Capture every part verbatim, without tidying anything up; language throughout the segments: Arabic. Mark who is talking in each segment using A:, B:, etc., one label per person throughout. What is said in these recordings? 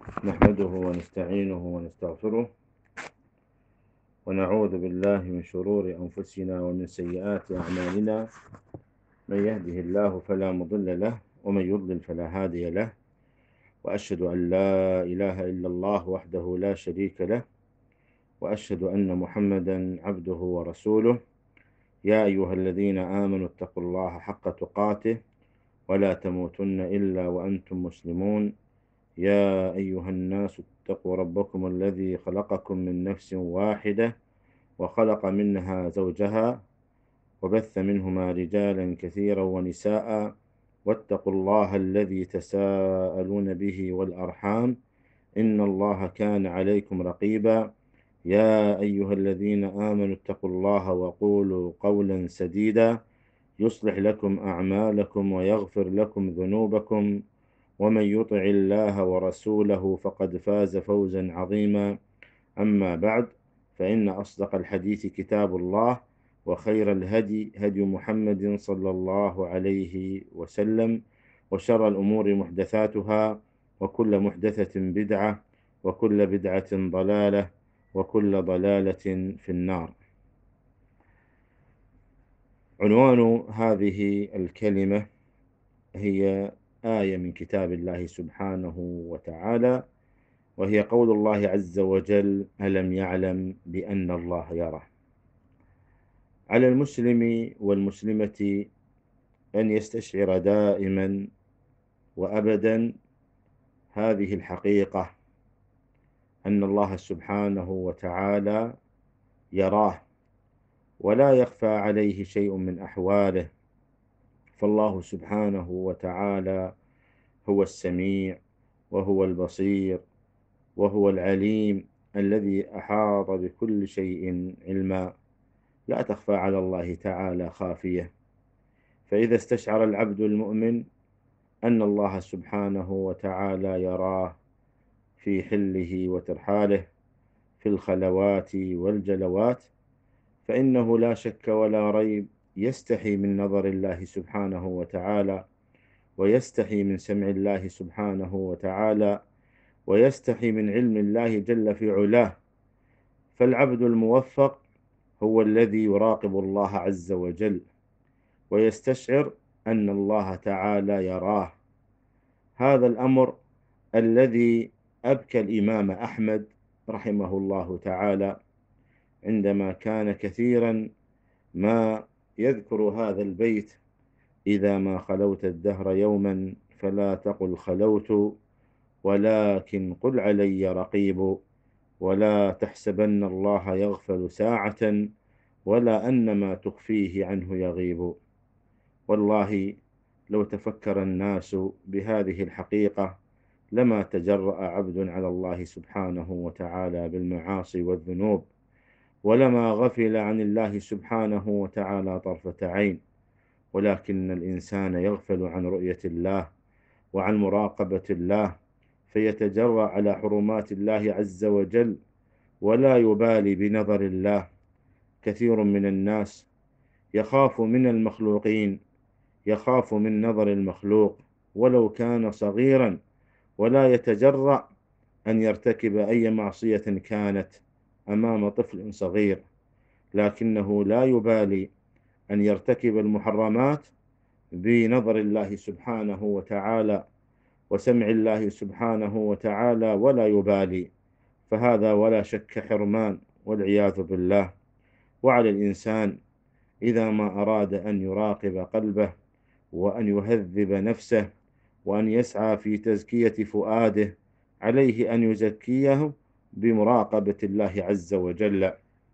A: نحمده ونستعينه ونستغفره ونعوذ بالله من شرور أنفسنا ومن سيئات أعمالنا. من يهده الله فلا مضل له ومن يضلل فلا هادي له، وأشهد أن لا إله إلا الله وحده لا شريك له، وأشهد أن محمدا عبده ورسوله. يا أيها الذين آمنوا اتقوا الله حق تقاته ولا تموتن إلا وأنتم مسلمون. يا أيها الناس اتقوا ربكم الذي خلقكم من نفس واحدة وخلق منها زوجها وبث منهما رجالا كثيرا ونساء، واتقوا الله الذي تساءلون به والأرحام إن الله كان عليكم رقيبا. يا أيها الذين آمنوا اتقوا الله وقولوا قولا سديدا يصلح لكم أعمالكم ويغفر لكم ذنوبكم، ومن يطع الله ورسوله فقد فاز فوزا عظيما. أما بعد، فإن أصدق الحديث كتاب الله، وخير الهدي هدي محمد صلى الله عليه وسلم، وشر الأمور محدثاتها، وكل محدثة بدعة، وكل بدعة ضلالة، وكل ضلالة في النار. عنوان هذه الكلمة هي آية من كتاب الله سبحانه وتعالى، وهي قول الله عز وجل: ألم يعلم بأن الله يرى. على المسلم والمسلمة أن يستشعر دائما وأبدا هذه الحقيقة، أن الله سبحانه وتعالى يراه ولا يخفى عليه شيء من أحواله، فالله سبحانه وتعالى هو السميع وهو البصير وهو العليم الذي أحاط بكل شيء علما، لا تخفى على الله تعالى خافية. فإذا استشعر العبد المؤمن أن الله سبحانه وتعالى يراه في حله وترحاله، في الخلوات والجلوات، فإنه لا شك ولا ريب يستحي من نظر الله سبحانه وتعالى، ويستحي من سمع الله سبحانه وتعالى، ويستحي من علم الله جل في علاه. فالعبد الموفق هو الذي يراقب الله عز وجل ويستشعر أن الله تعالى يراه. هذا الأمر الذي أبكى الإمام أحمد رحمه الله تعالى عندما كان كثيرا ما يذكر هذا البيت: إذا ما خلوت الدهر يوما فلا تقل خلوت، ولكن قل علي رقيب، ولا تحسبن الله يغفل ساعة، ولا أن ما تخفيه عنه يغيب. والله لو تفكر الناس بهذه الحقيقة لما تجرأ عبد على الله سبحانه وتعالى بالمعاصي والذنوب، ولما غفل عن الله سبحانه وتعالى طرفة عين. ولكن الإنسان يغفل عن رؤية الله وعن مراقبة الله، فيتجرأ على حرمات الله عز وجل ولا يبالي بنظر الله. كثير من الناس يخاف من المخلوقين، يخاف من نظر المخلوق ولو كان صغيرا، ولا يتجرأ أن يرتكب أي معصية كانت أمام طفل صغير، لكنه لا يبالي أن يرتكب المحرمات بنظر الله سبحانه وتعالى وسمع الله سبحانه وتعالى، ولا يبالي. فهذا ولا شك حرمان والعياذ بالله. وعلى الإنسان إذا ما أراد أن يراقب قلبه وأن يهذب نفسه وأن يسعى في تزكية فؤاده، عليه أن يزكيه بمراقبة الله عز وجل،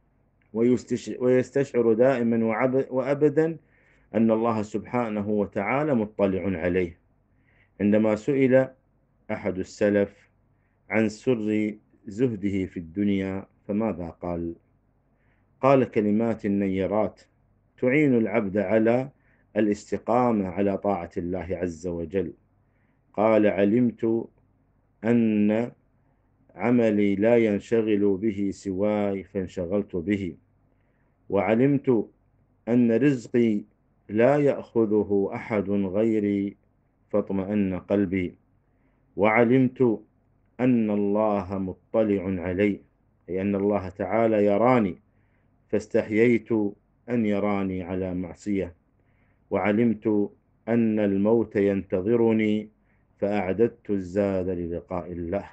A: ويستشعر دائما وأبدا أن الله سبحانه وتعالى مطلع عليه. عندما سئل أحد السلف عن سر زهده في الدنيا فماذا قال؟ قال كلمات نيرات تعين العبد على الاستقامة على طاعة الله عز وجل. قال: علمت أن عملي لا ينشغل به سواي فانشغلت به، وعلمت أن رزقي لا يأخذه أحد غيري فاطمأن قلبي، وعلمت أن الله مطلع علي، أي أن الله تعالى يراني، فاستحييت أن يراني على معصية، وعلمت أن الموت ينتظرني فأعددت الزاد للقاء الله.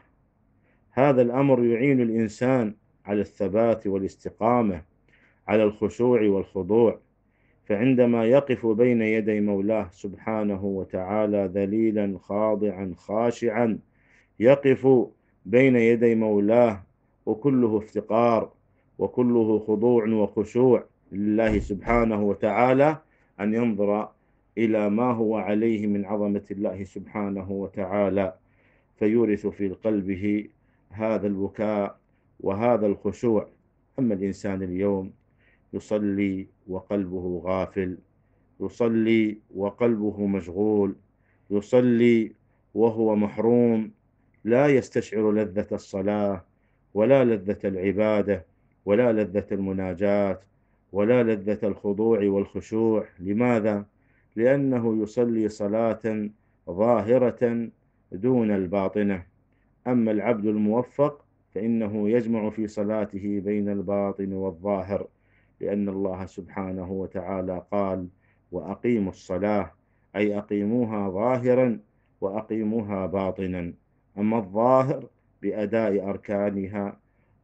A: هذا الأمر يعين الإنسان على الثبات والاستقامة، على الخشوع والخضوع، فعندما يقف بين يدي مولاه سبحانه وتعالى ذليلا خاضعا خاشعا، يقف بين يدي مولاه وكله افتقار وكله خضوع وخشوع لله سبحانه وتعالى، أن ينظر إلى ما هو عليه من عظمة الله سبحانه وتعالى، فيورث في قلبه هذا البكاء وهذا الخشوع. أما الإنسان اليوم يصلي وقلبه غافل، يصلي وقلبه مشغول، يصلي وهو محروم، لا يستشعر لذة الصلاة ولا لذة العبادة ولا لذة المناجاة ولا لذة الخضوع والخشوع. لماذا؟ لأنه يصلي صلاة ظاهرة دون الباطنة. أما العبد الموفق فإنه يجمع في صلاته بين الباطن والظاهر، لأن الله سبحانه وتعالى قال: وأقيموا الصلاة، أي أقيموها ظاهرا وأقيموها باطنا. أما الظاهر بأداء أركانها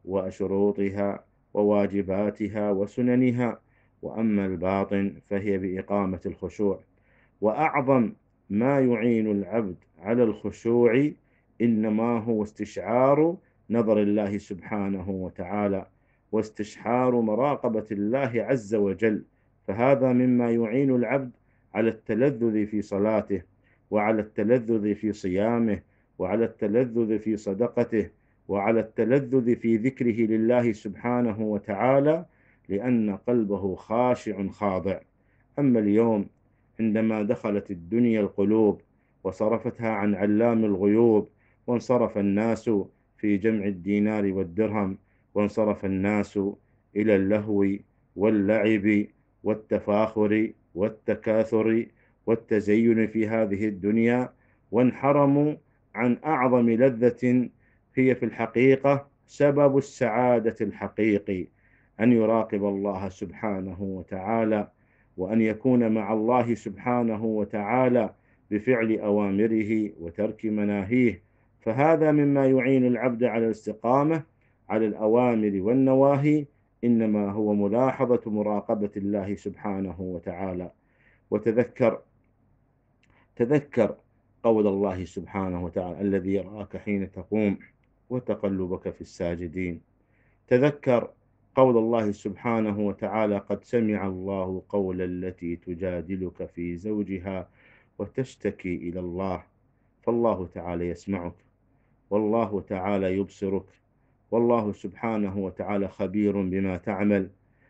A: وشروطها وواجباتها وسننها، وأما الباطن فهي بإقامة الخشوع. وأعظم ما يعين العبد على الخشوع إنما هو استشعار نظر الله سبحانه وتعالى، واستشعار مراقبة الله عز وجل، فهذا مما يعين العبد على التلذذ في صلاته، وعلى التلذذ في صيامه، وعلى التلذذ في صدقته، وعلى التلذذ في ذكره لله سبحانه وتعالى، لأن قلبه خاشع خاضع. أما اليوم عندما دخلت الدنيا القلوب وصرفتها عن علام الغيوب، وانصرف الناس في جمع الدينار والدرهم، وانصرف الناس إلى اللهو واللعب والتفاخر والتكاثر والتزين في هذه الدنيا، وانحرموا عن أعظم لذة هي في الحقيقة سبب السعادة الحقيقي، أن يراقب الله سبحانه وتعالى، وأن يكون مع الله سبحانه وتعالى بفعل أوامره وترك مناهيه. فهذا مما يعين العبد على الاستقامة على الأوامر والنواهي، إنما هو ملاحظة مراقبة الله سبحانه وتعالى. وتذكر تذكر قول الله سبحانه وتعالى: الذي يراك حين تقوم وتقلبك في الساجدين. تذكر قول الله سبحانه وتعالى: قد سمع الله قول التي تجادلك في زوجها وتشتكي إلى الله. فالله تعالى يسمعك، والله تعالى يبصرك، والله سبحانه وتعالى خبير بما تعمل.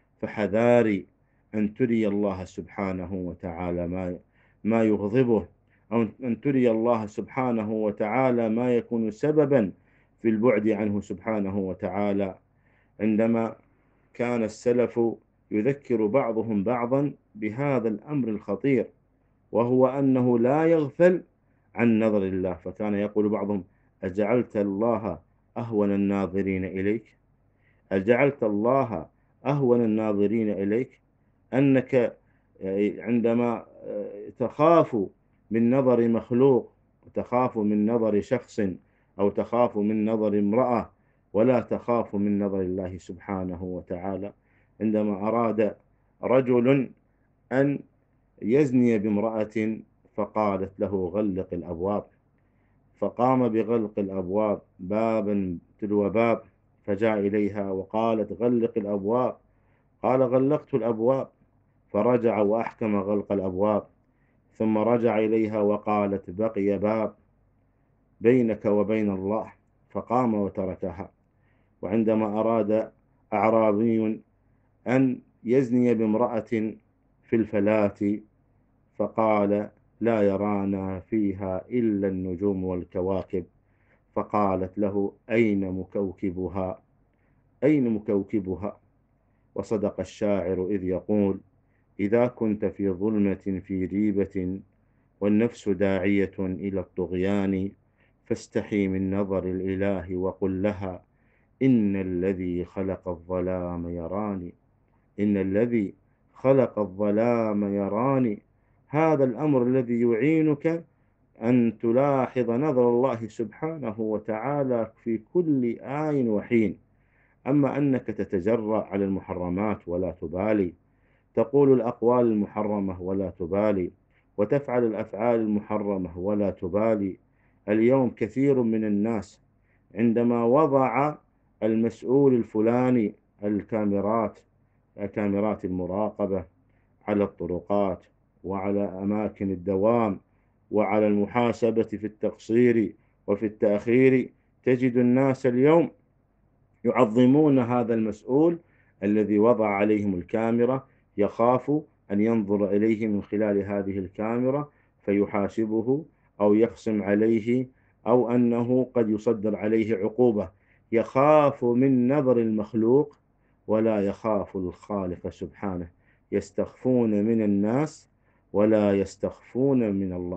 A: فحذاري أن تري الله سبحانه وتعالى ما ما يغضبه، أو أن تري الله سبحانه وتعالى ما يكون سببا في البعد عنه سبحانه وتعالى. عندما كان السلف يذكر بعضهم بعضا بهذا الأمر الخطير، وهو أنه لا يغفل عن نظر الله، فكان يقول بعضهم: أجعلت الله أهون الناظرين إليك؟ أجعلت الله أهون الناظرين إليك؟ أنك عندما تخاف من نظر مخلوق، وتخاف من نظر شخص، أو تخاف من نظر امرأة، ولا تخاف من نظر الله سبحانه وتعالى. عندما أراد رجل أن يزني بامرأة فقالت له: غلق الأبواب، فقام بغلق الأبواب بابا تلو باب، فجاء إليها وقالت: غلق الأبواب. قال: غلقت الأبواب. فرجع وأحكم غلق الأبواب، ثم رجع إليها وقالت: بقي باب بينك وبين الله، فقام وتركها. وعندما أراد أعرابي أن يزني بامرأة في الفلاة فقال: لا يرانا فيها إلا النجوم والكواكب، فقالت له: أين مكوكبها؟ أين مكوكبها؟ وصدق الشاعر إذ يقول: إذا كنت في ظلمة في ريبة والنفس داعية إلى الطغيان، فاستحي من نظر الإله وقل لها إن الذي خلق الظلام يراني، إن الذي خلق الظلام يراني. هذا الأمر الذي يعينك أن تلاحظ نظر الله سبحانه وتعالى في كل آن وحين. أما أنك تتجرأ على المحرمات ولا تبالي، تقول الأقوال المحرمة ولا تبالي، وتفعل الأفعال المحرمة ولا تبالي. اليوم كثير من الناس عندما وضع المسؤول الفلاني الكاميرات كاميرات المراقبة على الطرقات وعلى أماكن الدوام وعلى المحاسبة في التقصير وفي التأخير، تجد الناس اليوم يعظمون هذا المسؤول الذي وضع عليهم الكاميرا، يخاف أن ينظر إليه من خلال هذه الكاميرا فيحاسبه أو يقسم عليه أو أنه قد يصدر عليه عقوبة. يخاف من نظر المخلوق ولا يخاف الخالق سبحانه. يستخفون من الناس ولا يستخفون من الله،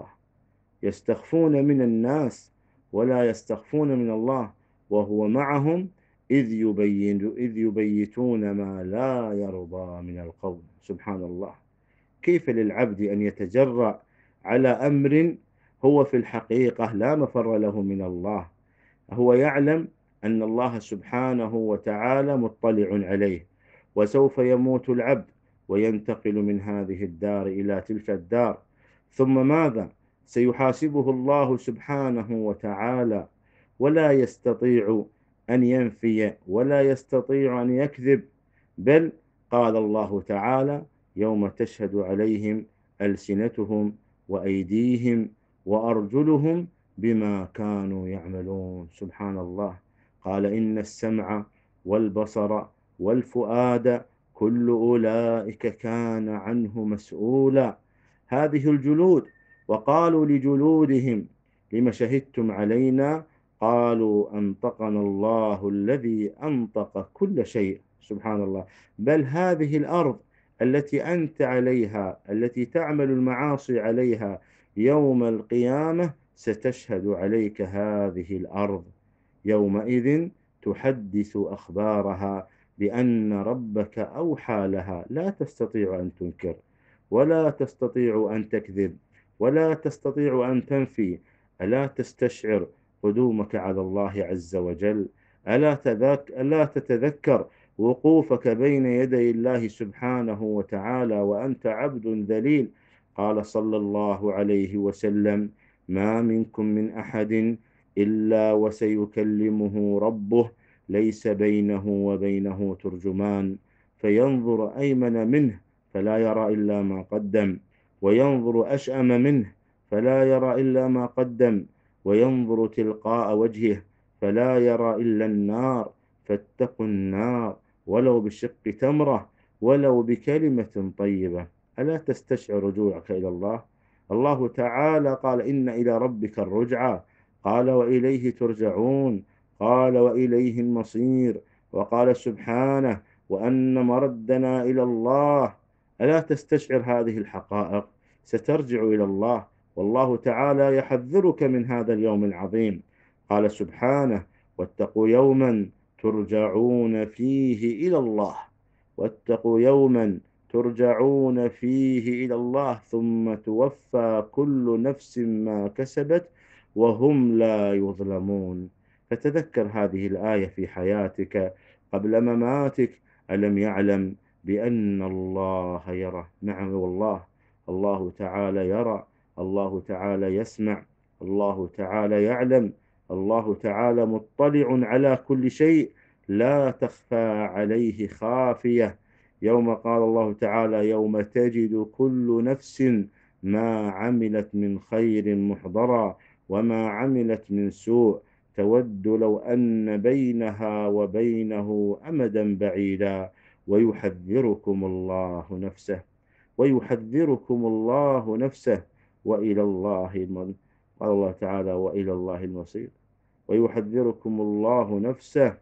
A: يستخفون من الناس ولا يستخفون من الله، وهو معهم إذ يبين إذ يبيتون ما لا يرضى من القول. سبحان الله، كيف للعبد أن يتجرأ على أمر هو في الحقيقة لا مفر له من الله؟ هو يعلم أن الله سبحانه وتعالى مطلع عليه، وسوف يموت العبد وينتقل من هذه الدار إلى تلك الدار، ثم ماذا؟ سيحاسبه الله سبحانه وتعالى، ولا يستطيع أن ينفي ولا يستطيع أن يكذب. بل قال الله تعالى: يوم تشهد عليهم ألسنتهم وأيديهم وأرجلهم بما كانوا يعملون. سبحان الله، قال: إن السمع والبصر والفؤاد كل أولئك كان عنه مسؤولا. هذه الجلود، وقالوا لجلودهم: لم شهدتم علينا؟ قالوا أنطقنا الله الذي أنطق كل شيء. سبحان الله، بل هذه الأرض التي أنت عليها، التي تعمل المعاصي عليها، يوم القيامة ستشهد عليك هذه الأرض. يومئذ تحدث أخبارها بأن ربك أوحى لها. لا تستطيع أن تنكر، ولا تستطيع أن تكذب، ولا تستطيع أن تنفي. ألا تستشعر قدومك على الله عز وجل؟ ألا, تذك... ألا تتذكر وقوفك بين يدي الله سبحانه وتعالى وأنت عبد ذليل؟ قال صلى الله عليه وسلم: ما منكم من أحد إلا وسيكلمه ربه ليس بينه وبينه ترجمان، فينظر أيمن منه فلا يرى إلا ما قدم، وينظر أشأم منه فلا يرى إلا ما قدم، وينظر تلقاء وجهه فلا يرى إلا النار. فاتقوا النار ولو بشق تمرة ولو بكلمة طيبة. ألا تستشعر رجوعك إلى الله؟ الله تعالى قال: إن إلى ربك الرجعى، قال: وإليه ترجعون، قال: وإليه المصير، وقال سبحانه: وأن مردنا إلى الله. ألا تستشعر هذه الحقائق؟ سترجع إلى الله، والله تعالى يحذرك من هذا اليوم العظيم. قال سبحانه: واتقوا يوما ترجعون فيه إلى الله، واتقوا يوما ترجعون فيه إلى الله ثم توفى كل نفس ما كسبت وهم لا يظلمون. فتذكر هذه الآية في حياتك قبل مماتك: ألم يعلم بأن الله يرى؟ نعم والله، الله تعالى يرى، الله تعالى يسمع، الله تعالى يعلم، الله تعالى مطلع على كل شيء، لا تخفى عليه خافية. يوم قال الله تعالى: يوم تجد كل نفس ما عملت من خير محضرا وما عملت من سوء تود لو أن بينها وبينه أمدا بعيدا ويحذركم الله نفسه، ويحذركم الله نفسه وإلى الله المن... قال الله تعالى: وإلى الله المصير. ويحذركم الله نفسه.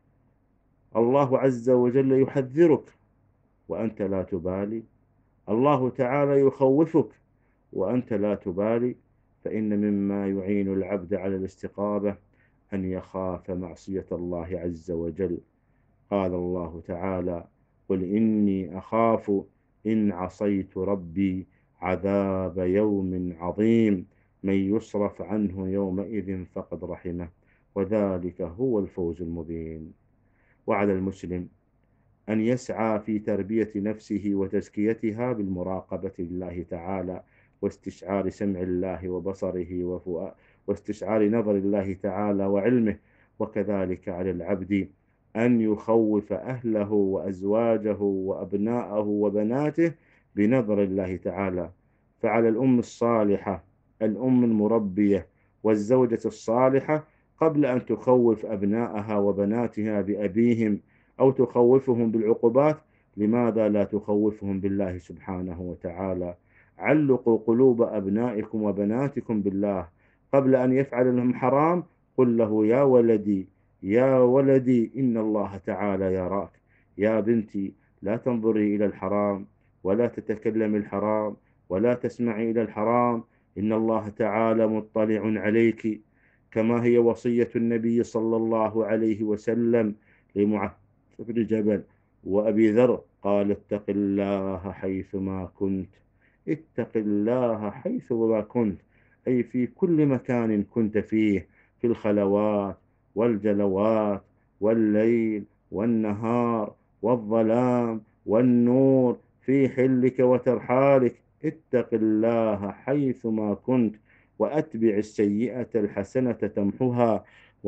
A: الله عز وجل يحذرك وأنت لا تبالي، الله تعالى يخوفك وأنت لا تبالي. فإن مما يعين العبد على الاستقامة أن يخاف معصية الله عز وجل. قال الله تعالى: قل إني أخاف إن عصيت ربي عذاب يوم عظيم، من يصرف عنه يومئذ فقد رحمه، وذلك هو الفوز المبين. وعلى المسلم أن يسعى في تربية نفسه وتزكيتها بالمراقبة لله تعالى، واستشعار سمع الله وبصره وفؤ- واستشعار نظر الله تعالى وعلمه. وكذلك على العبد أن يخوف أهله وأزواجه وأبناءه وبناته بنظر الله تعالى. فعلى الأم الصالحة، الأم المربية والزوجة الصالحة، قبل أن تخوف أبناءها وبناتها بأبيهم أو تخوفهم بالعقوبات، لماذا لا تخوفهم بالله سبحانه وتعالى؟ علقوا قلوب أبنائكم وبناتكم بالله. قبل أن يفعل لهم حرام، قل له: يا ولدي يا ولدي إن الله تعالى يراك. يا بنتي لا تنظري إلى الحرام، ولا تتكلم الحرام، ولا تسمعي إلى الحرام، إن الله تعالى مطلع عليك. كما هي وصية النبي صلى الله عليه وسلم لمعاذ بن جبل وأبي ذر، قال: اتق الله حيثما كنت. اتق الله حيثما كنت، أي في كل مكان كنت فيه، في الخلوات والجلوات والليل والنهار والظلام والنور، في حلك وترحالك. اتق الله حيثما كنت، وأتبع السيئة الحسنة تمحها،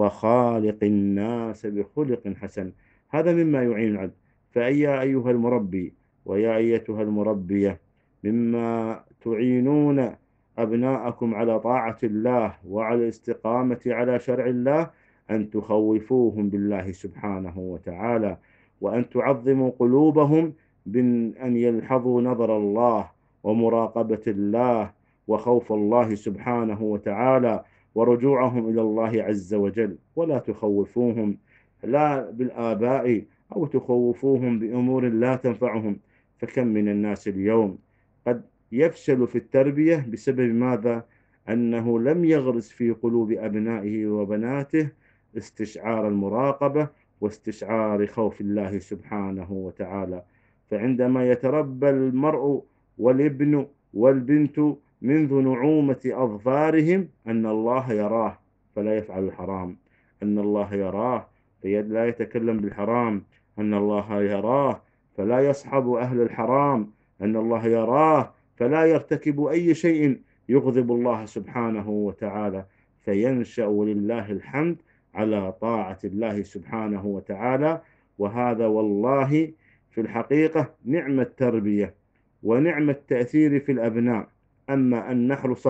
A: وخالق الناس بخلق حسن. هذا مما يعين العبد. فأيا أيها المربي ويا أيتها المربية، مما تعينون أبناءكم على طاعة الله وعلى الاستقامة على شرع الله، أن تخوفوهم بالله سبحانه وتعالى، وأن تعظموا قلوبهم بأن يلحظوا نظر الله ومراقبة الله وخوف الله سبحانه وتعالى ورجوعهم إلى الله عز وجل. ولا تخوفوهم لا بالآباء أو تخوفوهم بأمور لا تنفعهم. فكم من الناس اليوم قد يفشل في التربية بسبب ماذا؟ أنه لم يغرس في قلوب أبنائه وبناته استشعار المراقبة واستشعار خوف الله سبحانه وتعالى. فعندما يتربى المرء والابن والبنت منذ نعومة أظفارهم أن الله يراه فلا يفعل الحرام، أن الله يراه فلا يتكلم بالحرام، أن الله يراه فلا يصحب أهل الحرام، أن الله يراه فلا يرتكب أي شيء يغضب الله سبحانه وتعالى، فينشأ ولله الحمد على طاعة الله سبحانه وتعالى. وهذا والله في الحقيقة نعم التربية ونعم التأثير في الأبناء. أما أن نحرص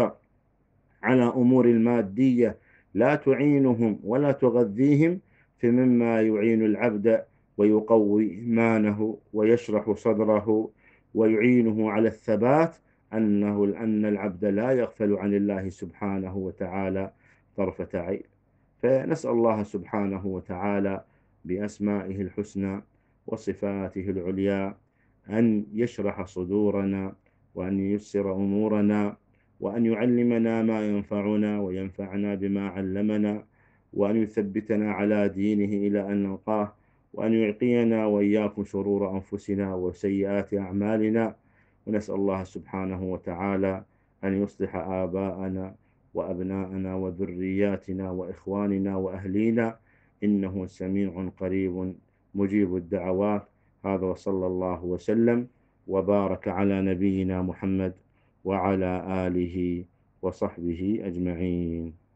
A: على أمور المادية لا تعينهم ولا تغذيهم، فمما يعين العبد ويقوي إيمانه ويشرح صدره ويعينه على الثبات أنه أن العبد لا يغفل عن الله سبحانه وتعالى طرفة عين. فنسأل الله سبحانه وتعالى بأسمائه الحسنى وصفاته العليا أن يشرح صدورنا، وأن ييسر أمورنا، وأن يعلمنا ما ينفعنا وينفعنا بما علمنا، وأن يثبتنا على دينه إلى أن نلقاه، وأن يعقينا وإياكم شرور أنفسنا وسيئات أعمالنا. ونسأل الله سبحانه وتعالى أن يصلح آباءنا وأبناءنا وذرياتنا وإخواننا وأهلينا، إنه سميع قريب مجيب الدعوات. هذا وصلى الله وسلم وبارك على نبينا محمد وعلى آله وصحبه أجمعين.